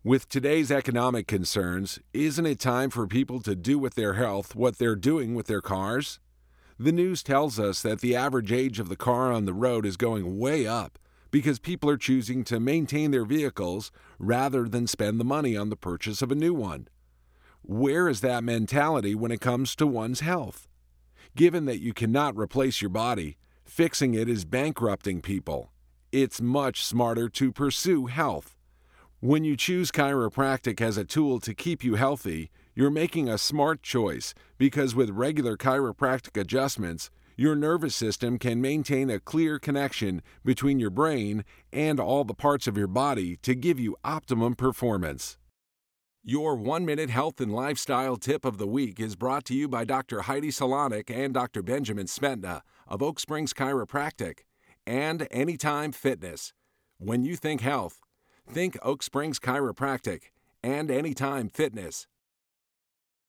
With today's economic concerns, isn't it time for people to do with their health what they're doing with their cars? The news tells us that the average age of the car on the road is going way up because people are choosing to maintain their vehicles rather than spend the money on the purchase of a new one. Where is that mentality when it comes to one's health? Given that you cannot replace your body, fixing it is bankrupting people. It's much smarter to pursue health. When you choose chiropractic as a tool to keep you healthy, you're making a smart choice because with regular chiropractic adjustments, your nervous system can maintain a clear connection between your brain and all the parts of your body to give you optimum performance. Your 1-minute health and lifestyle tip of the week is brought to you by Dr. Heidi Salonik and Dr. Benjamin Smetna of Oak Springs Chiropractic and Anytime Fitness. When you think health, think Oak Springs Chiropractic and Anytime Fitness.